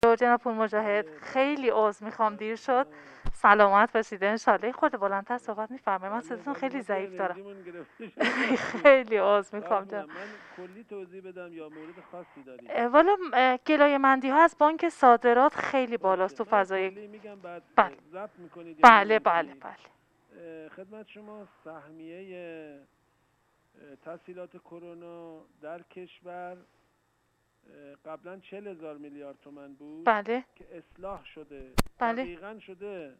جناب پور مجاهد، بله خیلی بله. عذر میخوام دیر شد. نه سلامت باشید انشالله. خود بلندتر صحبت میفرمایید، من بله صداتون بله، خیلی ما دیگه ضعیف دارم. انرژیمون گرفته شده بله. خیلی عذر خواهش میخوام جناب. می‌کنم. من کلی توضیح بدم یا مورد خاصی دارید؟ والا گلایه مندی ها از بانک صادرات خیلی بالاست باشه، تو من فضای. کلی میگم بعد بله ضبط میکنید یا بله بله مینویسید. بله. خدمت شما سهمیه تسهیلات کرونا در کشور قبلا 40,000 میلیارد تومان بود بله که اصلاح شده، بله. دقیقاً شده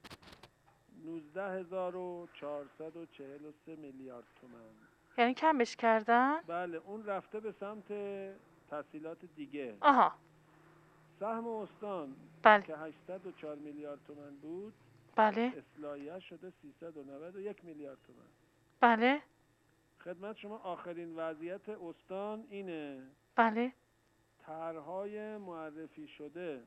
19,443 میلیارد تومان. یعنی کمش کردن؟ بله، اون رفته به سمت تسهیلات دیگه. آها. سهم استان بله که 804 میلیارد تومان بود، بله اصلاحیه شده 391 میلیارد تومان. بله خدمت شما آخرین وضعیت استان اینه: بله طرح‌های معرفی شده،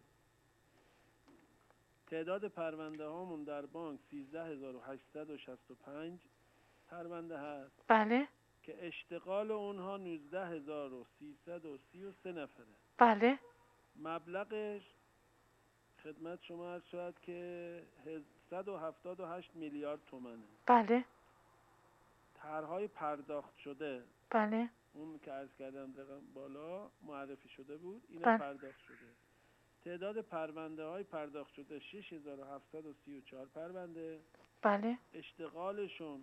تعداد پرونده هامون در بانک 13865 پرونده هست بله که اشتغال اونها 19333 نفره. بله مبلغش خدمت شما عرض شد که 178 میلیارد تومنه. بله طرح‌های پرداخت شده، بله اون که عرض کردم رقم بالا معرفی شده بود، اینا بله پرداخت شده. تعداد پرونده های پرداخت شده 6734 پرونده، بله اشتغالشون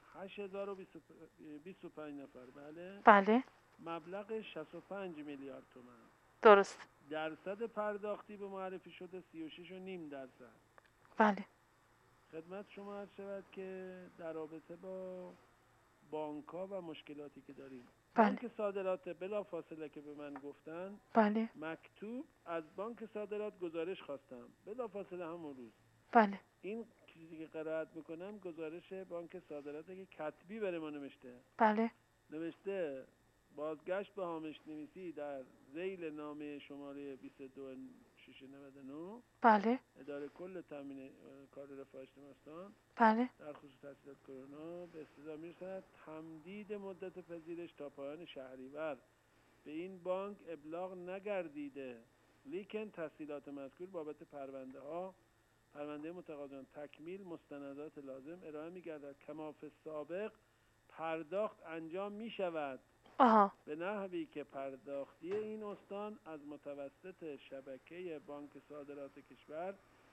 8025 نفر. بله. بله مبلغ 65 میلیارد تومان. درست. درصد پرداختی به معرفی شده 36.5%. بله خدمت شما عرض شود که در رابطه با بانک‌ها و مشکلاتی که داریم، بله بانک صادرات بلا فاصله که به من گفتن، بله مکتوب از بانک صادرات گزارش خواستم بلا فاصله همون روز. بله این چیزی که قرائت میکنم گزارش بانک صادراته که کتبی برای ما بله نوشته بازگشت به هامش نویسی در ذیل نامه شماره 22699 بله اداره کل تامین کار رفاه اجتماعی استان بله در خصوص تسهیلات کرونا به استضاع میرسد تمدید مدت پذیرش تا پایان شهریور به این بانک ابلاغ نگردیده، لیکن تسهیلات مذکور بابت پرونده متقاضیان تکمیل مستندات لازم ارائه می‌گردد. کما فی السابق پرداخت انجام می‌شود آها. به نحوی که پرداختی این استان از متوسط شبکه بانک صادرات کشور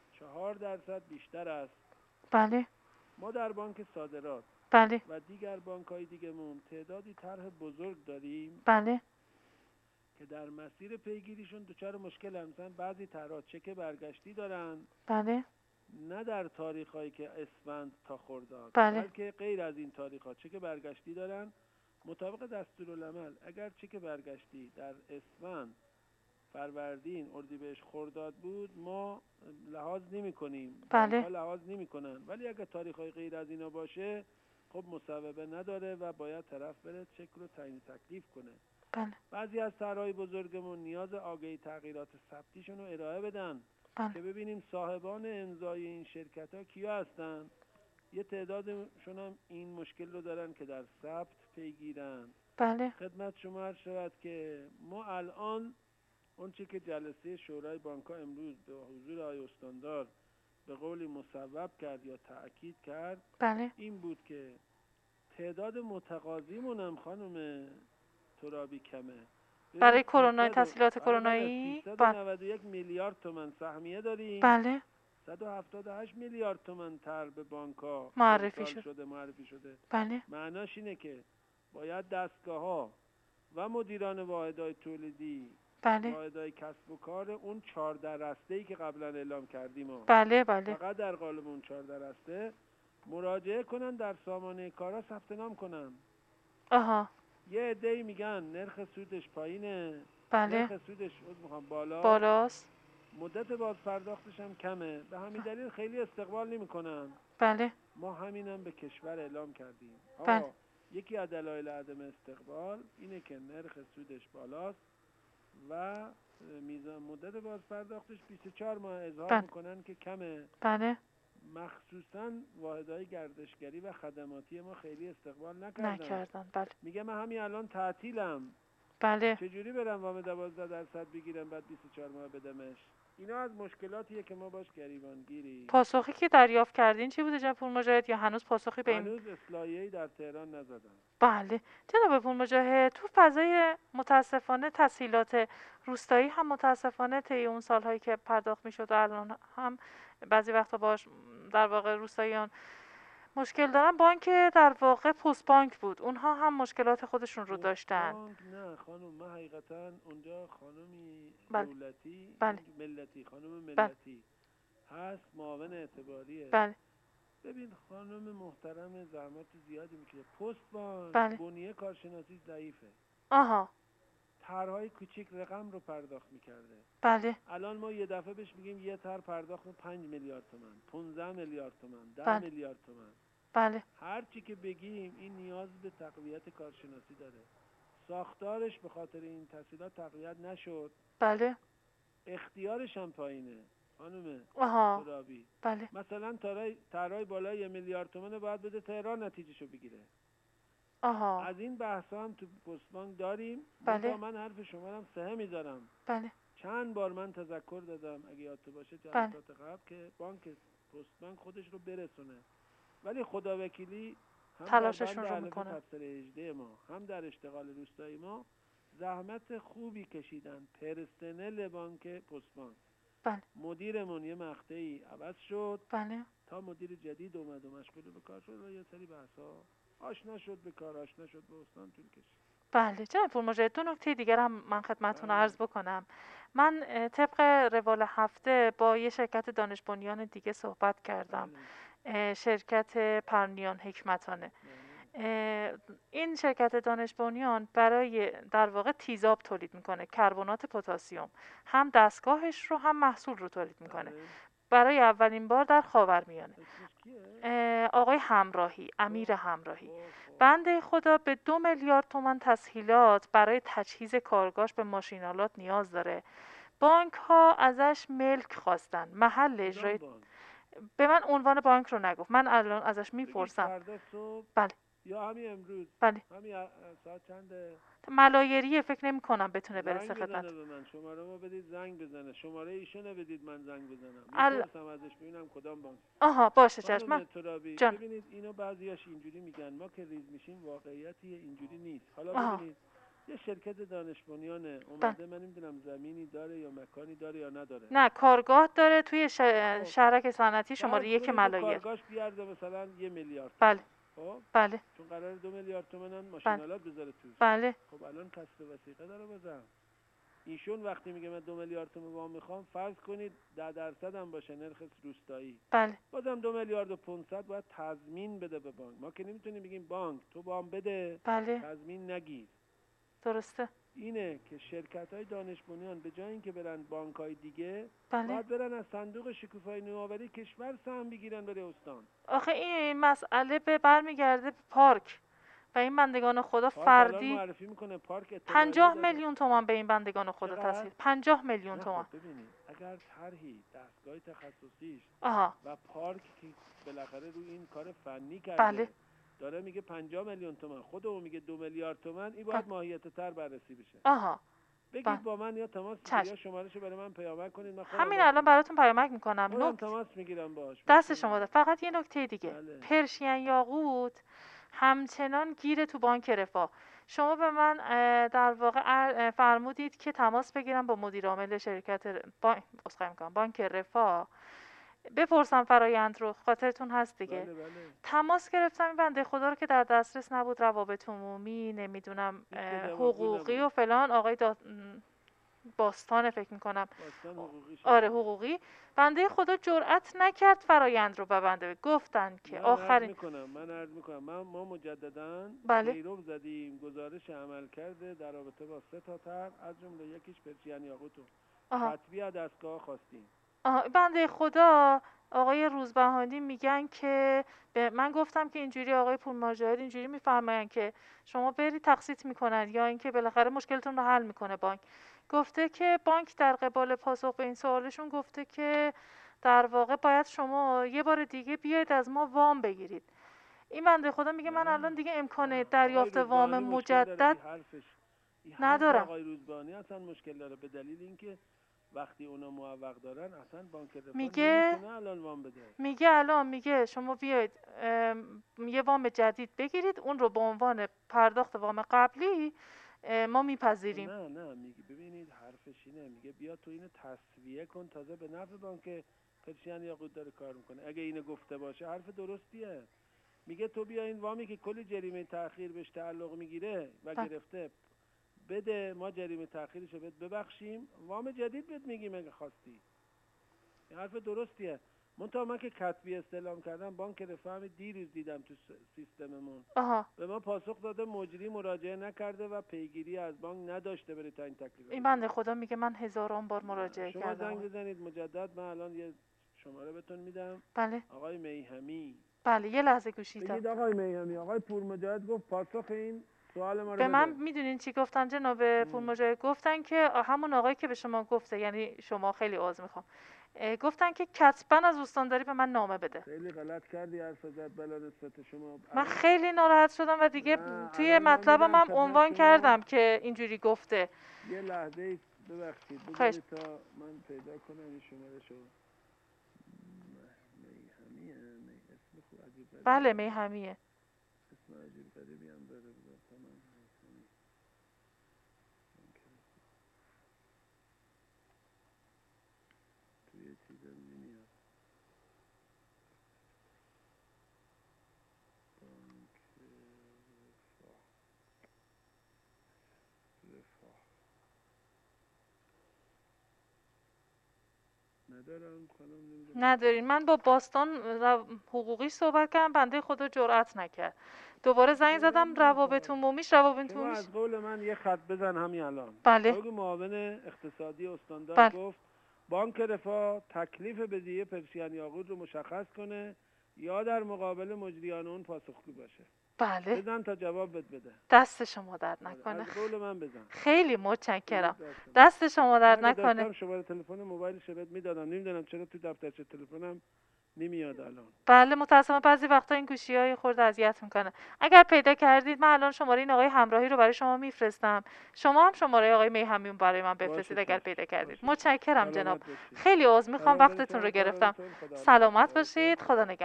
4% بیشتر است. بله ما در بانک صادرات بله و دیگر بانک‌های دیگه‌مون تعدادی طرح بزرگ داریم بله که در مسیر پیگیریشون دچار مشکل هم. مثلا بعضی طرح‌ها چک برگشتی دارن، بله نه در تاریخ‌هایی که اسفند تا خرداد، بله بلکه غیر از این تاریخ‌ها چک برگشتی دارن. مطابق دستورالعمل اگر چک برگشتی در اسفند، فروردین، اردیبهشت، خرداد بود ما لحاظ نمی‌کنیم، بله بانک‌ها لحاظ نمی‌کنن، ولی اگر تاریخ‌های غیر از اینا باشه خب مصوبه نداره و باید طرف بره چک رو تعیین تکلیف کنه. بله بعضی از طرح‌های بزرگمون نیاز آگهی تغییرات ثبتیشون رو ارائه بدن بله که ببینیم صاحبان امضای این شرکت‌ها کیا هستن. یه تعدادشون هم این مشکل رو دارن که در ثبت پیگیرن. بله خدمت شما عرض شود که ما الان اون چی که جلسه شورای بانک‌ها امروز به حضور آقای استاندار به قولی مصوب کرد یا تأکید کرد بله این بود که تعداد متقاضیمون هم خانم ترابی کمه. ببین برای کرونا، تسهیلات بله کرونایی. بله 391 میلیارد تومان سهمیه داریم، بله 178 میلیارد تومان تر به بانک‌ها معرفی ارسال شد. شده، معرفی شده. بله معناش اینه که باید دستگاه‌ها و مدیران واحدهای تولیدی، بله واحدهای کسب و کار اون 14 رسته‌ای که قبلا اعلام کردیم بله بله فقط در قالب اون 14 رسته مراجعه کنن، در سامانه کارا ثبت نام کنن. آها. یه عده‌ای میگن نرخ سودش پایینه، بله نرخ سودش بالاست، بالاست. مدت باز پرداختش هم کمه، به همین دلیل خیلی استقبال نمی‌کنن. بله ما همینم به کشور اعلام کردیم. بله یکی از دلایل عدم استقبال اینه که نرخ سودش بالاست و میزان مدت باز پرداختش 24 ماه اظهار بله میکنن که کمه. بله مخصوصا واحدهای گردشگری و خدماتی ما خیلی استقبال نکردن. نکردن. بله میگه من همین الان تعطیلم، بله چجوری برم وام 12% بگیرم بعد 24 ماه بدمش؟ اینا از مشکلاتیه که ما باش گریبانگیری. پاسخی که دریافت کردین چی بوده جناب پورمجاهد یا هنوز پاسخی به این؟ هنوز اصلاحیه‌ای در تهران نزدن. بله جناب پورمجاهد، تو فضای متاسفانه تسهیلات روستایی هم متاسفانه طی اون سالهایی که پرداخت میشد و الان هم بعضی وقتا باش در واقع روستاییان مشکل دارن. بانک در واقع پست بانک بود، اونها هم مشکلات خودشون رو داشتن. بانک نه خانم، من حقیقتا اونجا خانمی بله. دولتی بله. ملتی، خانم بله. ملتی هست، معاون اعتباریه. بله. ببین خانم محترم زحمت زیادی میکشه. پست بانک بله. بنیه کارشناسی ضعیفه. آها. طرحهای کوچیک رقم رو پرداخت میکرده. بله. الان ما یه دفعه بهش میگیم یه طرح پرداخت 5 میلیارد تومان، 15 میلیارد تومان، 10 بله. میلیارد تومان. بله. هر چی که بگیم این نیاز به تقویت کارشناسی داره. ساختارش به خاطر این تسهیلات تقویت نشد. بله. اختیارش هم پایینه خانم آها. ترابی. بله. مثلا طرحهای بالای 1 میلیارد تومان باید بده تهران نتیجهشو بگیره. آها. از این بحثا هم تو پست بانک داریم. بله. من حرف شما رو هم سه میذارم. بله. چند بار من تذکر دادم اگه یادت باشه بله. جلسات قبل که پست بانک خودش رو برسونه، ولی خداوکیلی هم در تلاششون بند رو الف میکنن. تفسیر 18 ما هم در اشتغال روستایی ما زحمت خوبی کشیدن. پرسنل بانک پست بانک. بله. مدیرمون یه مقطعی عوض شد. بله. تا مدیر جدید اومد و مشغول به کار شد و یه سری بحثا آشنا شد به کار، آشنا شد به استان، طول کشید. بله جناب پورمجاهد، دو نکته دیگر هم من خدمتتون بله. عرض بکنم. من طبق روال هفته با یه شرکت دانش بنیان دیگه صحبت کردم. بله. شرکت پرنیان حکمتانه. بله. این شرکت دانش بنیان برای در واقع تیزاب تولید میکنه، کربنات پتاسیم، هم دستگاهش رو هم محصول رو تولید میکنه. بله. برای اولین بار در خاورمیانه. اسمش کیه؟ آقای همراهی، امیر همراهی. بنده خدا به 2 میلیارد تومان تسهیلات برای تجهیز کارگاهش به ماشینالات نیاز داره. بانک ها ازش ملک خواستن. محل اجرای به من عنوان بانک رو نگفت، من الان ازش میپرسم. فردا صبح بله. یا همین امروز. بله. همین ساعت چنده؟ ملایریه، فکر نمی کنم بتونه برسه خدمت. خدمت. به من شماره ما بدید زنگ بزنه. شماره ایشونه بدید من زنگ بزنم. میپرسم ازش ببینم کدام بانک. آها باشه چشم. خانم ترابی ببینید اینو بعضیاش اینجوری میگن، ما که ریز میشیم واقعیتی اینجوری نیست. حالا ببینید یه شرکت دانش بنیانه اومده، من نمیدونم زمینی داره یا مکانی داره یا نداره. نه کارگاه داره توی شهرک صنعتی شماره 1 ملایر. کارگاهش بیارزه مثلا 1 میلیارد. بله. خب بله. چون قراره 2 میلیارد تومان ماشینالات بذاره توش. بله. خب الان کسب وثیقه داره بازم. ایشون وقتی میگه من 2 میلیارد تومان وام میخوام، فرض کنید 10% هم باشه نرخ روستایی. بله. بازم 2 میلیارد و 500 باید تضمین بده به بانک. ما که نمیتونیم بگیم بانک تو وام بده. بله. تضمین نگیر. درسته. اینه که شرکت‌های دانش بنیان به جای اینکه برن بانک‌های دیگه، بله. باید برن از صندوق شکوفایی نوآوری کشور سهم بگیرن برای استان. آخه این مسئله به برمیگرده به پارک و این بندگان خدا فردی معرفی میکنه پارک 50 میلیون تومان به این بندگان خدا تسهیل. 50 میلیون تومان. ببینید اگر طرحی دستگاه تخصصیش و پارک که بالاخره روی این کار فنی کرده، بله. داره میگه 50 میلیون تومان، خودمون میگه 2 میلیارد تومان، این باید ماهیت تر بررسی بشه. بگید با من یا تماس بگیرید یا شمارهشو برای من پیامک کنید. من همین الان براتون پیامک میکنم. خودم تماس میگیرم باهاش. دست شما ده. فقط یه نکته دیگه. بله. پرشین یاقوت همچنان گیره تو بانک رفاه. شما به من در واقع فرمودید که تماس بگیرم با مدیر عامل شرکت بانک رفاه بپرسم فرایند رو، خاطرتون هست دیگه. بله بله. تماس گرفتم، این بنده خدا رو که در دسترس نبود، روابط عمومی نمیدونم حقوقی و فلان، آقای باستان فکر میکنم. آره حقوقی. بنده خدا جرئت نکرد فرایند رو ببنده. گفتن که آخرین من عرض میکنم ما مجدداً پیرو زدیم گزارش عمل کرده در رابطه با 3 تا طرح، از جمله یکیش پرشین یاقوتو تطبیع دستگاه خواستیم. بنده خدا آقای روزبهانی میگن که من گفتم که اینجوری آقای پورمجاهد اینجوری میفرمایند که شما برید تقسیط میکنن یا اینکه بالاخره مشکلتون رو حل میکنه بانک. گفته که بانک در قبال پاسخ به این سوالشون گفته که در واقع باید شما یه بار دیگه بیاید از ما وام بگیرید. این بنده خدا میگه من الان دیگه امکان دریافت وام مجدد ندارم. آقای روزبهانی اصلا مشکل داره به دلیل اینکه وقتی اونا موفق دارن اصلا بانک رفاه میگه نمیتونه الان وام بده. میگه شما بیاید یه وام جدید بگیرید، اون رو به عنوان پرداخت وام قبلی ما میپذیریم. نه میگه ببینید حرفش اینه، میگه بیا تو اینو تسویه کن، تازه به نفع بانک پرشین یاقوت داره کار میکنه. اگه اینو گفته باشه حرف درستیه. میگه تو بیا این وامی که کلی جریمه تأخیر بهش تعلق میگیره و گرفته بده، ما جریمه تأخیرشو بهت ببخشیم، وام جدید بهت میگیم اگه خواستی. این حرف درستیه. منتها من که کتبی استعلام کردم بانک رفاه دیروز دیدم تو سیستممون به ما پاسخ داده مجری مراجعه نکرده و پیگیری از بانک نداشته بره تا این تکلیف. این بنده خدا میگه من هزاران بار مراجعه کردم. شما زنگ بزنید مجدد، من الان یه شماره بهتون میدم. بله آقای میهمی. بله یه لحظه گوشید. بگید آقای میهمی، آقای پورمجاهد گفت پاسخ این سوال ما رو به من میدونین چی گفتن جناب پورمجاهد؟ گفتن که همون آقایی که به شما گفته، یعنی شما، خیلی عذر میخوام، گفتن که کتباً از استانداری به من نامه بده. خیلی غلط کردی حرف زد بلا نسبت شما. من خیلی ناراحت شدم و دیگه توی مطلبم هم عنوان کردم که اینجوری گفته. یه لحظه ببخشید بذارید تا من پیدا کنم این شماره شو. میهمیه، اسم خوب عجیب. بله میهمیه. اسم عجیب غریبی هم داره. توی چیزم نمیاد. بانک رفاه ندارم خانم. ندارین. من با باستان حقوقی صحبت کردم، بنده خدا جرئت نکرد. دوباره زنگ زدم روابط عمومیش. از قول من یه خط بزن همین الان. بله. بگو معاون اقتصادی استاندار گفت بانک رفاه تکلیف بدهی پرسین یاقوت رو مشخص کنه یا در مقابل مجریان اون پاسخگو باشه. بله. بزن تا جواب بده. دست شما درد نکنه. از قول من بزن. خیلی متشکرم. دست شما درد نکنه. داشتم شماره تلفن موبایلش بهت میدادم، نمیدونم چرا تو دفترچه تلفنم نمیاد الان. بله متاسفم بعضی وقتا این گوشی‌های خورده اذیت میکنه. اگر پیدا کردید من الان شماره این آقای همراهی رو برای شما میفرستم. شما هم شماره آقای میهمی برای من بفرستید اگر پیدا کردید. متشکرم جناب. خیلی عذر میخوام وقتتون رو گرفتم. سلامت باشید. خدا نگهدار.